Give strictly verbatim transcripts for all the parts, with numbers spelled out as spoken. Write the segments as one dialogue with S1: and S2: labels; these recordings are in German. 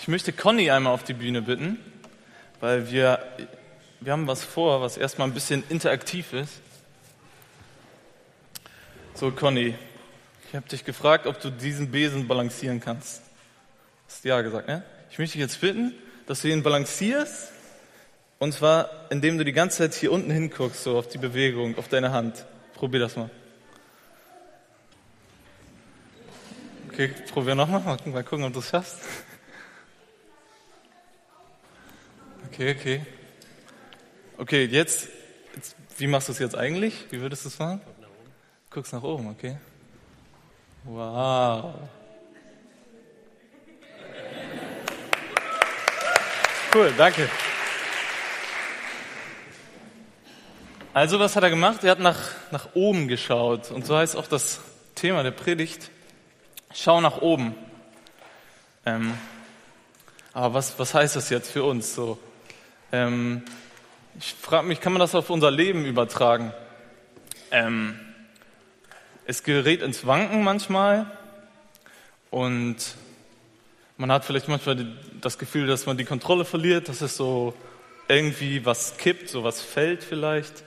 S1: möchte Conny einmal auf die Bühne bitten, weil wir, wir haben was vor, was erstmal ein bisschen interaktiv ist. So, Conny, ich habe dich gefragt, ob du diesen Besen balancieren kannst. Hast ja gesagt, ne? Ich möchte dich jetzt bitten, dass du ihn balancierst, und zwar, indem du die ganze Zeit hier unten hinguckst, so auf die Bewegung, auf deine Hand. Probier das mal. Okay, probier nochmal, mal, mal gucken, ob du es schaffst. Okay, okay. Okay, jetzt, jetzt, wie machst du es jetzt eigentlich? Wie würdest du es machen? Guck nach oben. Guckst nach oben, okay. Wow. Cool, danke. Also, was hat er gemacht? Er hat nach, nach oben geschaut. Und so heißt auch das Thema der Predigt. Schau nach oben. Ähm, aber was, was heißt das jetzt für uns so? Ähm, ich frage mich, kann man das auf unser Leben übertragen? Ähm, es gerät ins Wanken manchmal und man hat vielleicht manchmal das Gefühl, dass man die Kontrolle verliert, dass es so irgendwie was kippt, so was fällt vielleicht.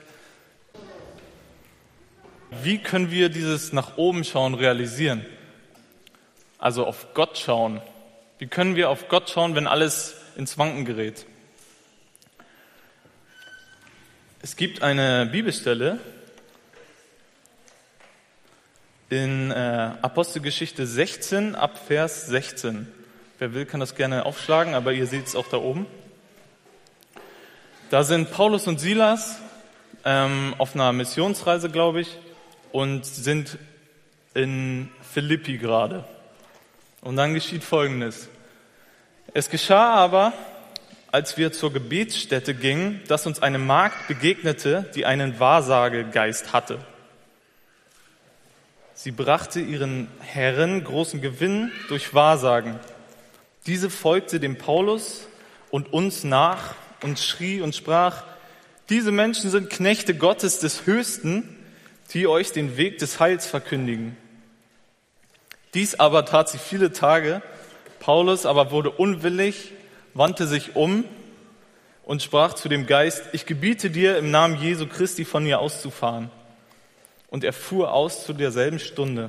S1: Wie können wir dieses nach oben schauen realisieren? Also auf Gott schauen. Wie können wir auf Gott schauen, wenn alles ins Wanken gerät? Es gibt eine Bibelstelle in äh, Apostelgeschichte sechzehn, ab Vers sechzehn. Wer will, kann das gerne aufschlagen, aber ihr seht es auch da oben. Da sind Paulus und Silas ähm, auf einer Missionsreise, glaube ich, und sind in Philippi gerade. Und dann geschieht Folgendes. Es geschah aber, als wir zur Gebetsstätte gingen, dass uns eine Magd begegnete, die einen Wahrsagegeist hatte. Sie brachte ihren Herren großen Gewinn durch Wahrsagen. Diese folgte dem Paulus und uns nach und schrie und sprach: Diese Menschen sind Knechte Gottes des Höchsten, die euch den Weg des Heils verkündigen. Dies aber tat sie viele Tage. Paulus aber wurde unwillig, wandte sich um und sprach zu dem Geist: Ich gebiete dir im Namen Jesu Christi von mir auszufahren. Und er fuhr aus zu derselben Stunde.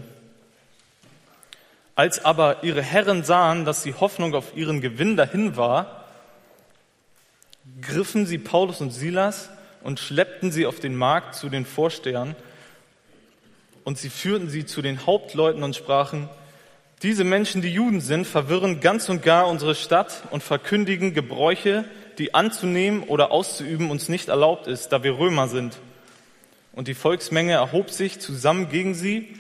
S1: Als aber ihre Herren sahen, dass die Hoffnung auf ihren Gewinn dahin war, griffen sie Paulus und Silas und schleppten sie auf den Markt zu den Vorstehern. Und sie führten sie zu den Hauptleuten und sprachen: Diese Menschen, die Juden sind, verwirren ganz und gar unsere Stadt und verkündigen Gebräuche, die anzunehmen oder auszuüben uns nicht erlaubt ist, da wir Römer sind. Und die Volksmenge erhob sich zusammen gegen sie.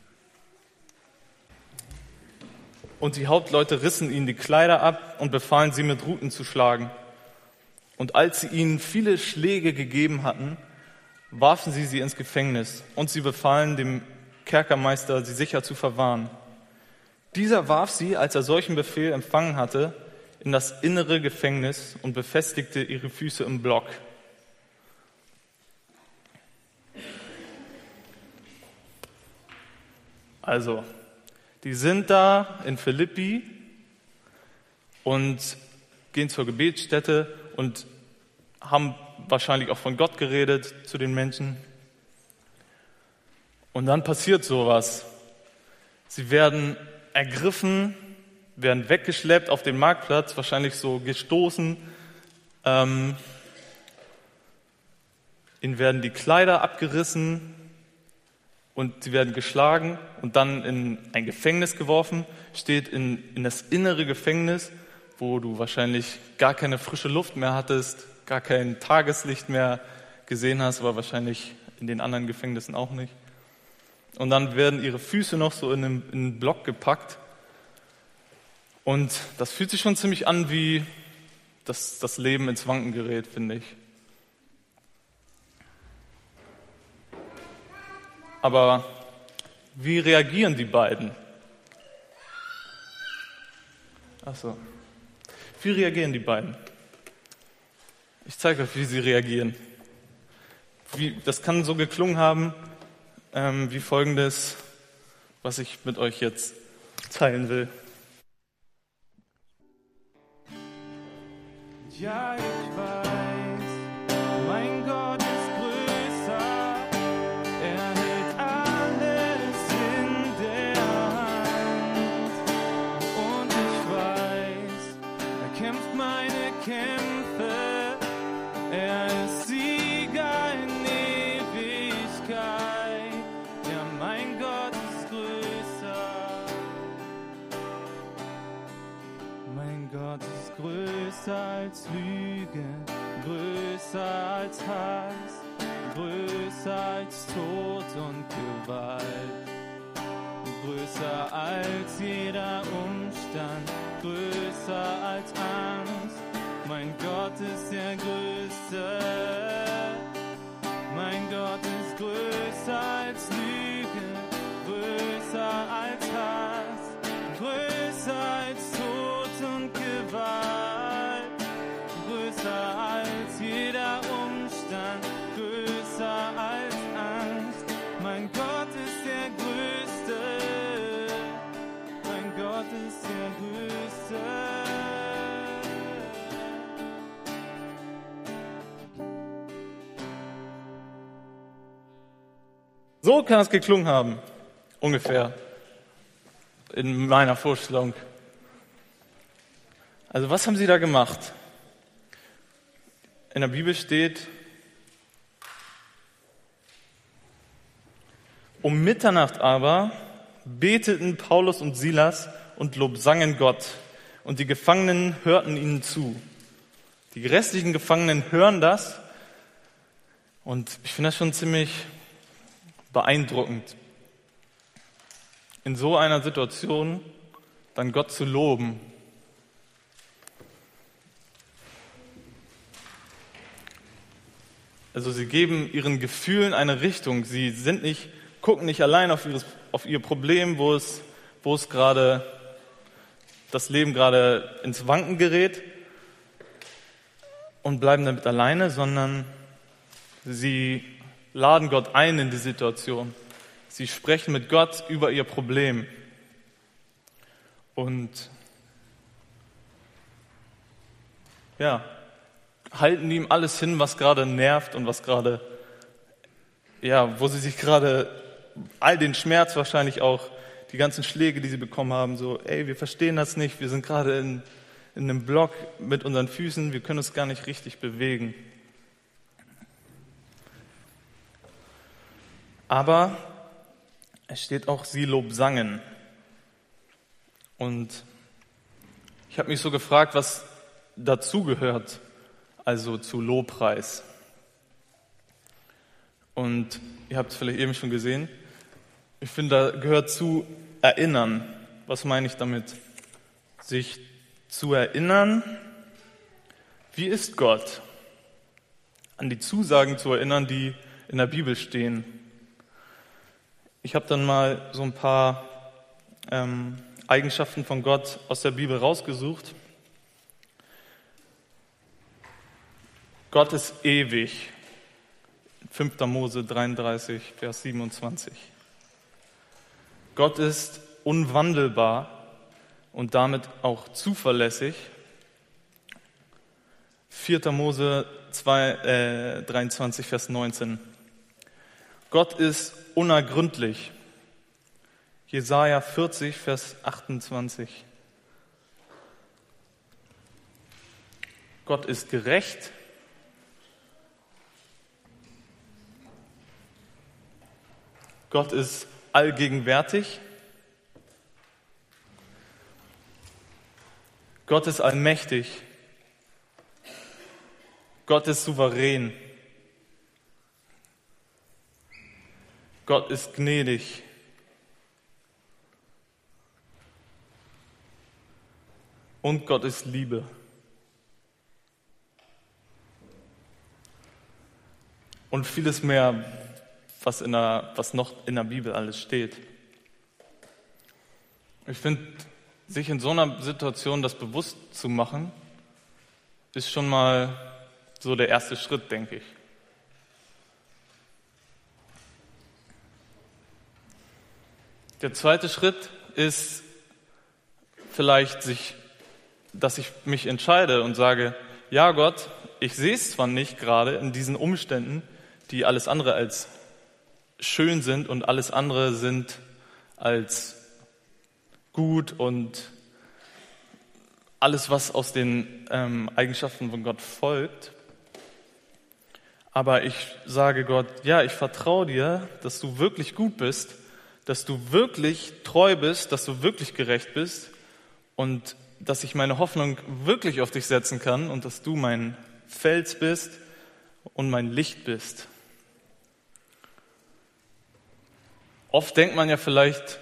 S1: Und die Hauptleute rissen ihnen die Kleider ab und befahlen sie mit Ruten zu schlagen. Und als sie ihnen viele Schläge gegeben hatten, warfen sie sie ins Gefängnis. Und sie befahlen dem Kerkermeister, sie sicher zu verwahren. Dieser warf sie, als er solchen Befehl empfangen hatte, in das innere Gefängnis und befestigte ihre Füße im Block. Also, die sind da in Philippi und gehen zur Gebetsstätte und haben wahrscheinlich auch von Gott geredet zu den Menschen. Und dann passiert sowas. Sie werden ergriffen, werden weggeschleppt auf den Marktplatz, wahrscheinlich so gestoßen. Ähm, ihnen werden die Kleider abgerissen und sie werden geschlagen und dann in ein Gefängnis geworfen. Steht in, in das innere Gefängnis, wo du wahrscheinlich gar keine frische Luft mehr hattest, gar kein Tageslicht mehr gesehen hast, aber wahrscheinlich in den anderen Gefängnissen auch nicht. Und dann werden ihre Füße noch so in einen, in einen Block gepackt. Und das fühlt sich schon ziemlich an, wie das, das Leben ins Wanken gerät, finde ich. Aber wie reagieren die beiden? Ach so. Wie reagieren die beiden? Ich zeige euch, wie sie reagieren. Wie, das kann so geklungen haben, ähm, wie folgendes, was ich mit euch jetzt teilen will.
S2: Ja, ich weiß, mein Gott ist größer, er hält alles in der Hand. Und ich weiß, er kämpft meine Kämpfe, er ist Sieger in Ewigkeit. Ja, mein Gott ist größer, mein Gott ist größer als Lüge, größer als Hass, größer als Tod und Gewalt, größer als jeder Umstand, größer als Angst. Mein Gott ist der Größte, mein Gott ist größer als Lüge, größer als Hass, größer als Tod und Gewalt, größer als jeder Umstand, größer als Angst. Mein Gott ist der Größte, mein Gott ist der Größte.
S1: So kann es geklungen haben, ungefähr, in meiner Vorstellung. Also was haben sie da gemacht? In der Bibel steht, um Mitternacht aber beteten Paulus und Silas und lobsangen Gott, und die Gefangenen hörten ihnen zu. Die restlichen Gefangenen hören das, und ich finde das schon ziemlich beeindruckend, in so einer Situation dann Gott zu loben. Also sie geben ihren Gefühlen eine Richtung. Sie sind nicht, gucken nicht allein auf, ihres, auf ihr Problem, wo es, wo es gerade, das Leben gerade ins Wanken gerät, und bleiben damit alleine, sondern sie laden Gott ein in die Situation. Sie sprechen mit Gott über ihr Problem. Und ja, halten ihm alles hin, was gerade nervt und was gerade, ja, wo sie sich gerade all den Schmerz wahrscheinlich auch, die ganzen Schläge, die sie bekommen haben, so, ey, wir verstehen das nicht, wir sind gerade in, in einem Block mit unseren Füßen, wir können uns gar nicht richtig bewegen. Aber es steht auch, sie lobsangen. Und ich habe mich so gefragt, was dazugehört, also zu Lobpreis. Und ihr habt es vielleicht eben schon gesehen, ich finde, da gehört zu erinnern. Was meine ich damit? Sich zu erinnern, wie ist Gott? An die Zusagen zu erinnern, die in der Bibel stehen. Ich habe dann mal so ein paar ähm, Eigenschaften von Gott aus der Bibel rausgesucht. Gott ist ewig. fünfter Mose dreiunddreißig, Vers siebenundzwanzig. Gott ist unwandelbar und damit auch zuverlässig. vierter Mose zwei, äh, dreiundzwanzig, Vers neunzehn. Gott ist unergründlich. Jesaja vierzig, Vers achtundzwanzig. Gott ist gerecht. Gott ist allgegenwärtig. Gott ist allmächtig. Gott ist souverän. Gott ist gnädig. Und Gott ist Liebe. Und vieles mehr, was, in der, was noch in der Bibel alles steht. Ich finde, sich in so einer Situation das bewusst zu machen, ist schon mal so der erste Schritt, denke ich. Der zweite Schritt ist vielleicht, sich, dass ich mich entscheide und sage, ja Gott, ich sehe es zwar nicht gerade in diesen Umständen, die alles andere als schön sind und alles andere sind als gut und alles, was aus den ähm, Eigenschaften von Gott folgt. Aber ich sage Gott, ja, ich vertraue dir, dass du wirklich gut bist, dass du wirklich treu bist, dass du wirklich gerecht bist und dass ich meine Hoffnung wirklich auf dich setzen kann und dass du mein Fels bist und mein Licht bist. Oft denkt man ja vielleicht,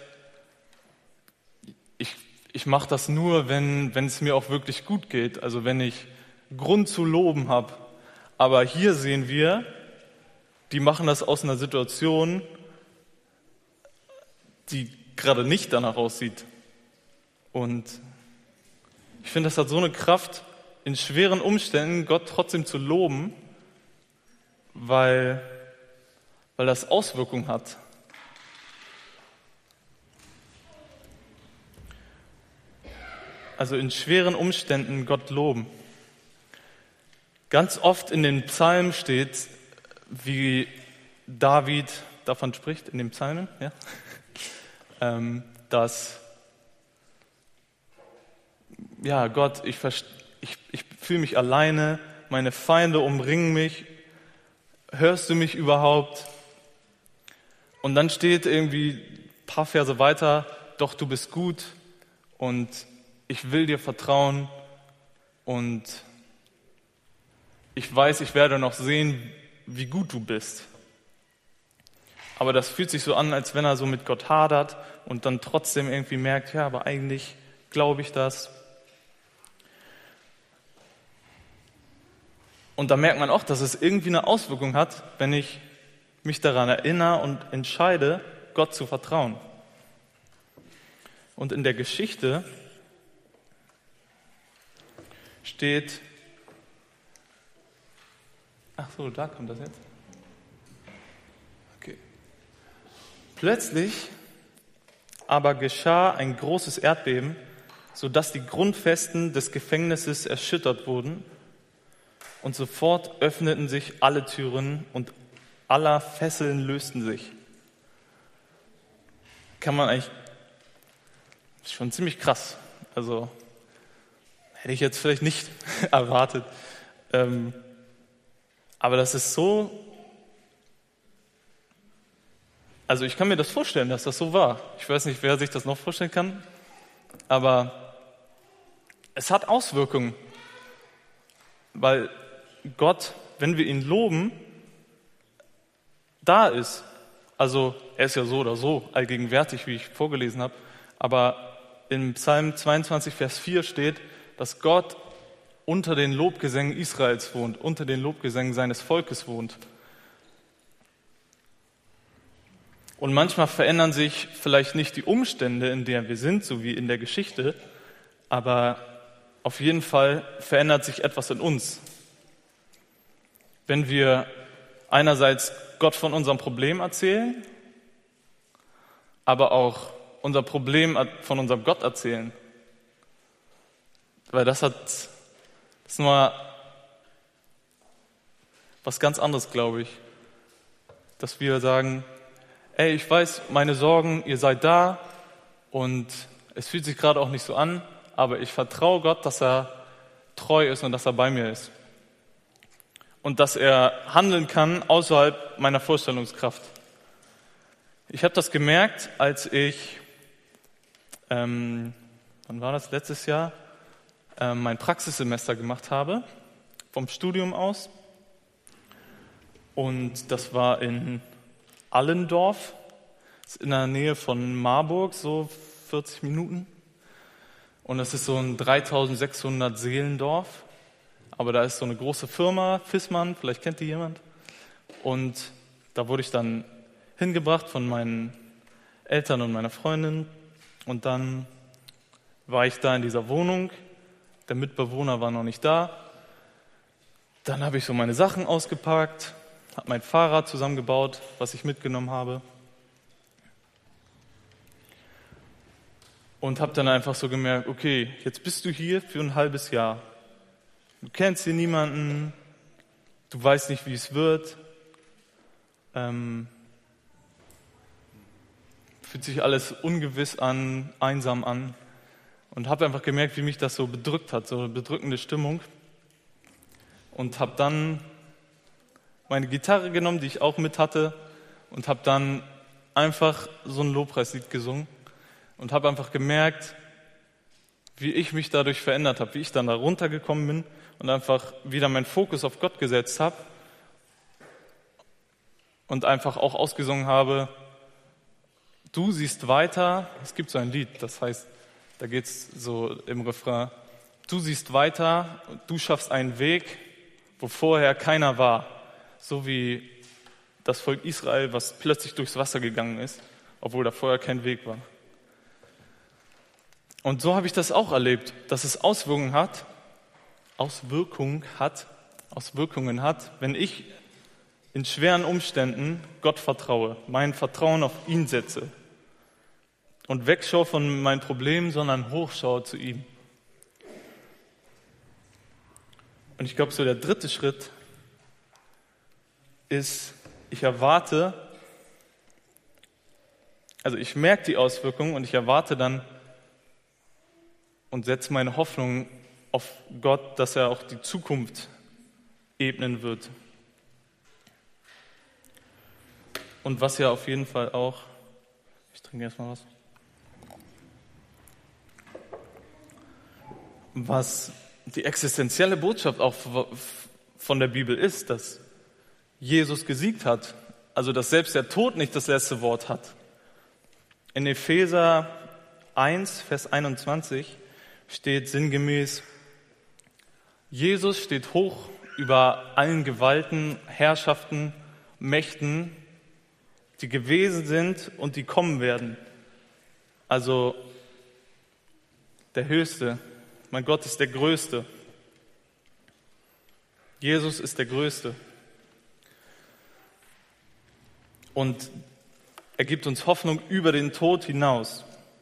S1: ich, ich mache das nur, wenn, wenn es mir auch wirklich gut geht, also wenn ich Grund zu loben habe. Aber hier sehen wir, die machen das aus einer Situation, die gerade nicht danach aussieht. Und ich finde, das hat so eine Kraft, in schweren Umständen Gott trotzdem zu loben, weil, weil das Auswirkungen hat. Also in schweren Umständen Gott loben. Ganz oft in den Psalmen steht, wie David davon spricht, in den Psalmen, ja, ähm, dass, ja Gott, ich, ich, ich fühle mich alleine, meine Feinde umringen mich, hörst du mich überhaupt? Und dann steht irgendwie ein paar Verse weiter, doch du bist gut und ich will dir vertrauen und ich weiß, ich werde noch sehen, wie gut du bist. Aber das fühlt sich so an, als wenn er so mit Gott hadert und dann trotzdem irgendwie merkt, ja, aber eigentlich glaube ich das. Und da merkt man auch, dass es irgendwie eine Auswirkung hat, wenn ich mich daran erinnere und entscheide, Gott zu vertrauen. Und in der Geschichte steht, ach so, da kommt das jetzt. Okay. Plötzlich aber geschah ein großes Erdbeben, sodass die Grundfesten des Gefängnisses erschüttert wurden und sofort öffneten sich alle Türen und aller Fesseln lösten sich. Kann man eigentlich, ist schon ziemlich krass. Also hätte ich jetzt vielleicht nicht erwartet. Ähm, aber das ist so, also ich kann mir das vorstellen, dass das so war. Ich weiß nicht, wer sich das noch vorstellen kann, aber es hat Auswirkungen, weil Gott, wenn wir ihn loben, da ist. Also er ist ja so oder so allgegenwärtig, wie ich vorgelesen habe, aber im Psalm zweiundzwanzig, Vers vier steht, dass Gott unter den Lobgesängen Israels wohnt, unter den Lobgesängen seines Volkes wohnt. Und manchmal verändern sich vielleicht nicht die Umstände, in denen wir sind, so wie in der Geschichte, aber auf jeden Fall verändert sich etwas in uns. Wenn wir einerseits Gott von unserem Problem erzählen, aber auch unser Problem von unserem Gott erzählen. Weil das hat, das ist nur was ganz anderes, glaube ich. Dass wir sagen, ey, ich weiß, meine Sorgen, ihr seid da und es fühlt sich gerade auch nicht so an, aber ich vertraue Gott, dass er treu ist und dass er bei mir ist. Und dass er handeln kann außerhalb meiner Vorstellungskraft. Ich habe das gemerkt, als ich, ähm, wann war das, letztes Jahr, ähm, mein Praxissemester gemacht habe, vom Studium aus. Und das war in Allendorf, das ist in der Nähe von Marburg, so vierzig Minuten. Und das ist so ein dreitausendsechshundert Seelendorf. Aber da ist so eine große Firma, Fissmann, vielleicht kennt die jemand. Und da wurde ich dann hingebracht von meinen Eltern und meiner Freundin. Und dann war ich da in dieser Wohnung. Der Mitbewohner war noch nicht da. Dann habe ich so meine Sachen ausgepackt, habe mein Fahrrad zusammengebaut, was ich mitgenommen habe. Und habe dann einfach so gemerkt, okay, jetzt bist du hier für ein halbes Jahr. Du kennst hier niemanden, du weißt nicht, wie es wird. Ähm, fühlt sich alles ungewiss an, einsam an. Und habe einfach gemerkt, wie mich das so bedrückt hat, so eine bedrückende Stimmung. Und habe dann meine Gitarre genommen, die ich auch mit hatte, und habe dann einfach so ein Lobpreislied gesungen. Und habe einfach gemerkt, wie ich mich dadurch verändert habe, wie ich dann da runtergekommen bin und einfach wieder meinen Fokus auf Gott gesetzt habe und einfach auch ausgesungen habe, du siehst weiter. Es gibt so ein Lied, das heißt, da geht es so im Refrain, du siehst weiter, du schaffst einen Weg, wo vorher keiner war. So wie das Volk Israel, was plötzlich durchs Wasser gegangen ist, obwohl da vorher kein Weg war. Und so habe ich das auch erlebt, dass es Auswirkungen hat, Auswirkungen hat, Auswirkungen hat, wenn ich in schweren Umständen Gott vertraue, mein Vertrauen auf ihn setze und wegschaue von meinen Problemen, sondern hochschaue zu ihm. Und ich glaube, so der dritte Schritt ist, ich erwarte, also ich merke die Auswirkungen und ich erwarte dann und setze meine Hoffnung auf Gott, dass er auch die Zukunft ebnen wird. Und was ja auf jeden Fall auch, ich trinke erstmal was, was die existenzielle Botschaft auch von der Bibel ist, dass Jesus gesiegt hat, also dass selbst der Tod nicht das letzte Wort hat. In Epheser eins, Vers einundzwanzig steht sinngemäß, Jesus steht hoch über allen Gewalten, Herrschaften, Mächten, die gewesen sind und die kommen werden. Also der Höchste, mein Gott ist der Größte. Jesus ist der Größte. Und er gibt uns Hoffnung über den Tod hinaus.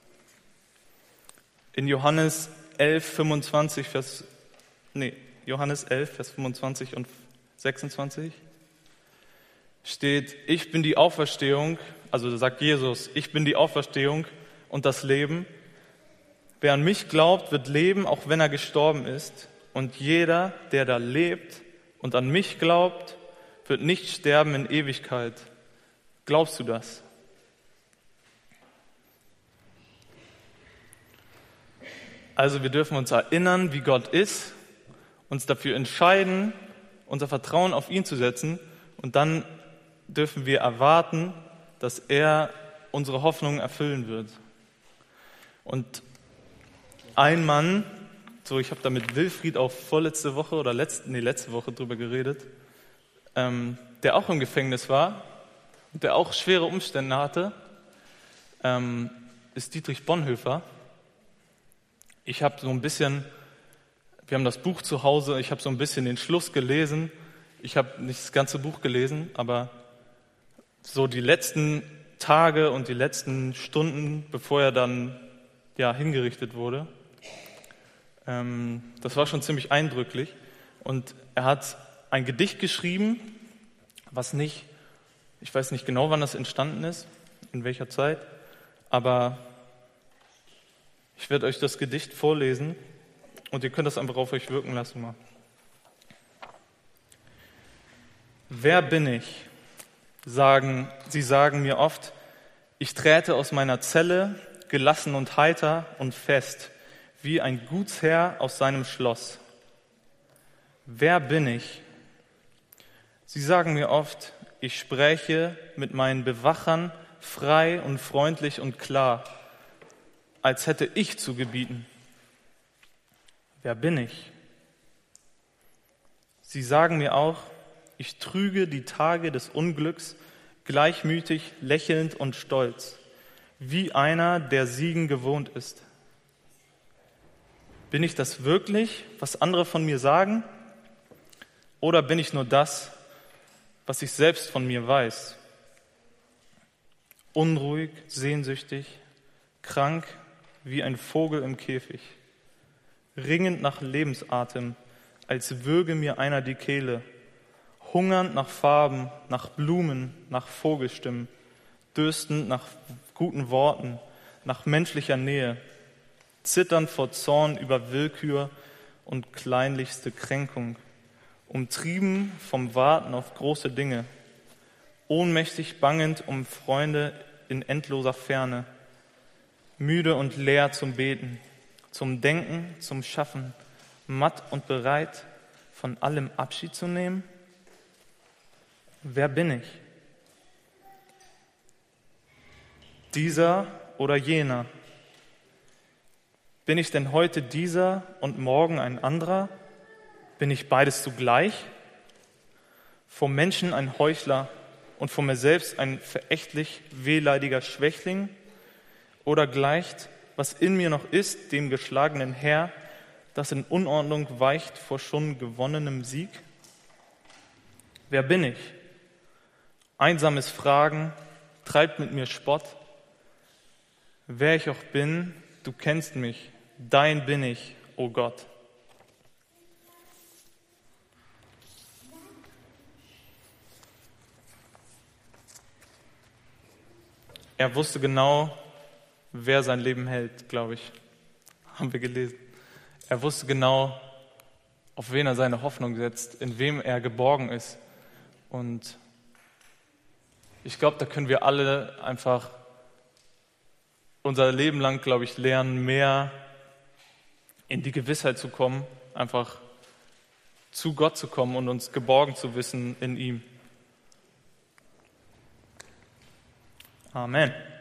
S1: In Johannes elf, fünfundzwanzig, Vers, nee, Johannes elf, Vers fünfundzwanzig und sechsundzwanzig steht, ich bin die Auferstehung, also da sagt Jesus, ich bin die Auferstehung und das Leben. Wer an mich glaubt, wird leben, auch wenn er gestorben ist. Und jeder, der da lebt und an mich glaubt, wird nicht sterben in Ewigkeit. Glaubst du das? Also wir dürfen uns erinnern, wie Gott ist, uns dafür entscheiden, unser Vertrauen auf ihn zu setzen und dann dürfen wir erwarten, dass er unsere Hoffnungen erfüllen wird. Und ein Mann, so ich habe da mit Wilfried auch vorletzte Woche oder letzte, nee, letzte Woche drüber geredet, ähm, der auch im Gefängnis war und der auch schwere Umstände hatte, ähm, ist Dietrich Bonhoeffer. Ich habe so ein bisschen, wir haben das Buch zu Hause, ich habe so ein bisschen den Schluss gelesen. Ich habe nicht das ganze Buch gelesen, aber so die letzten Tage und die letzten Stunden, bevor er dann ja hingerichtet wurde, ähm, das war schon ziemlich eindrücklich. Und er hat ein Gedicht geschrieben, was nicht, ich weiß nicht genau, wann das entstanden ist, in welcher Zeit, aber ich werde euch das Gedicht vorlesen und ihr könnt das einfach auf euch wirken lassen mal. Wer bin ich? Sagen, sie sagen mir oft, ich träte aus meiner Zelle, gelassen und heiter und fest, wie ein Gutsherr aus seinem Schloss. Wer bin ich? Sie sagen mir oft, ich spräche mit meinen Bewachern frei und freundlich und klar, als hätte ich zu gebieten. Wer bin ich? Sie sagen mir auch, ich trüge die Tage des Unglücks gleichmütig, lächelnd und stolz, wie einer, der Siegen gewohnt ist. Bin ich das wirklich, was andere von mir sagen? Oder bin ich nur das, was ich selbst von mir weiß? Unruhig, sehnsüchtig, krank, wie ein Vogel im Käfig, ringend nach Lebensatem, als würge mir einer die Kehle. Hungernd nach Farben, nach Blumen, nach Vogelstimmen, dürstend nach guten Worten, nach menschlicher Nähe, zitternd vor Zorn über Willkür und kleinlichste Kränkung, umtrieben vom Warten auf große Dinge, ohnmächtig bangend um Freunde in endloser Ferne, müde und leer zum Beten, zum Denken, zum Schaffen, matt und bereit, von allem Abschied zu nehmen? Wer bin ich? Dieser oder jener? Bin ich denn heute dieser und morgen ein anderer? Bin ich beides zugleich? Vor Menschen ein Heuchler und vor mir selbst ein verächtlich wehleidiger Schwächling? Oder gleicht, was in mir noch ist, dem geschlagenen Herr, das in Unordnung weicht vor schon gewonnenem Sieg? Wer bin ich? Einsames Fragen treibt mit mir Spott. Wer ich auch bin, du kennst mich, dein bin ich, o Gott. Er wusste genau, wer sein Leben hält, glaube ich, haben wir gelesen. Er wusste genau, auf wen er seine Hoffnung setzt, in wem er geborgen ist. Und ich glaube, da können wir alle einfach unser Leben lang, glaube ich, lernen, mehr in die Gewissheit zu kommen, einfach zu Gott zu kommen und uns geborgen zu wissen in ihm. Amen.